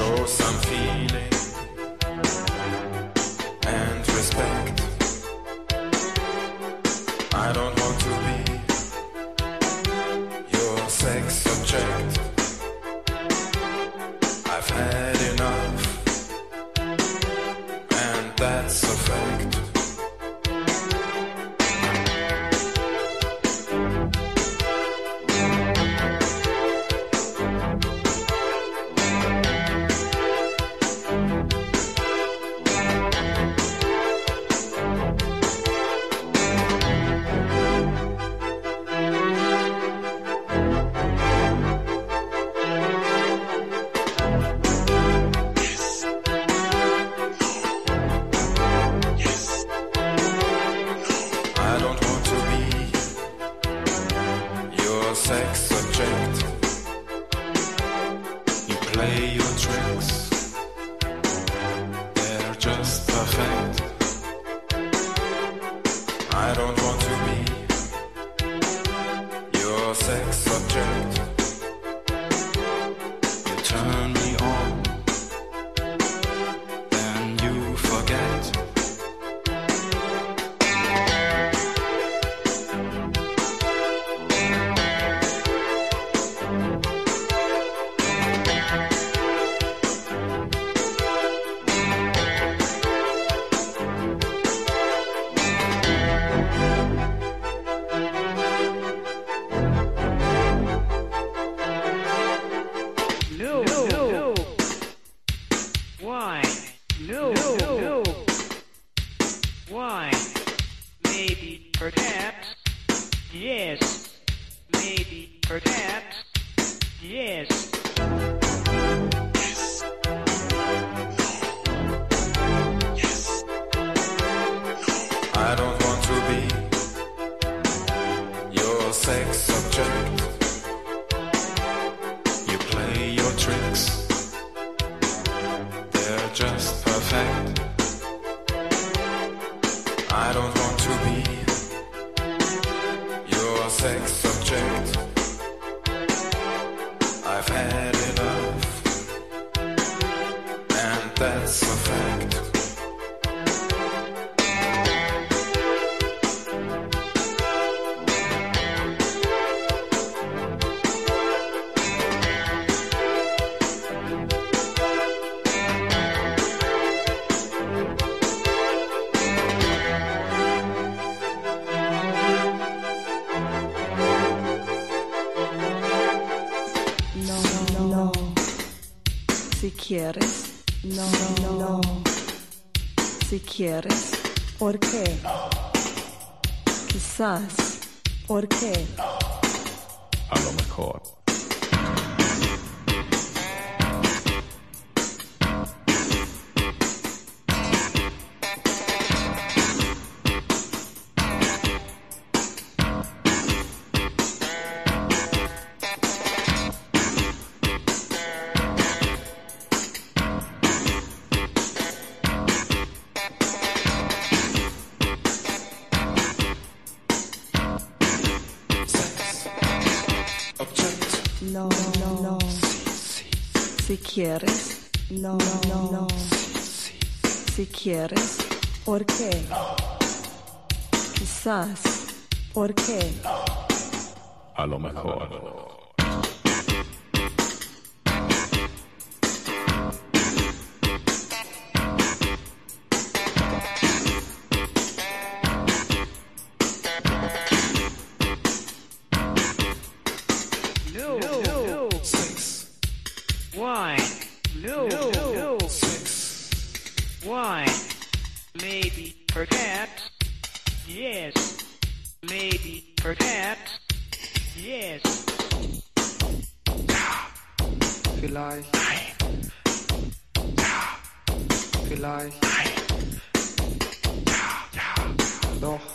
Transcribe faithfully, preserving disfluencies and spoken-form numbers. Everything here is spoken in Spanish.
show some feeling and respect. I don't want to be your sex object. I've had enough, and that's a fact. Sex object. You play your tricks, they're just perfect. I don't want to be your sex object. You turn me on, then you forget. Si quieres, no, no, no. Si quieres, ¿por qué? Quizás, ¿por qué? A lo mejor. No, no, no. Si quieres, no, no, no. Si quieres, ¿por qué? Quizás, ¿por qué? A lo mejor. Vielleicht. Vielleicht. Doch.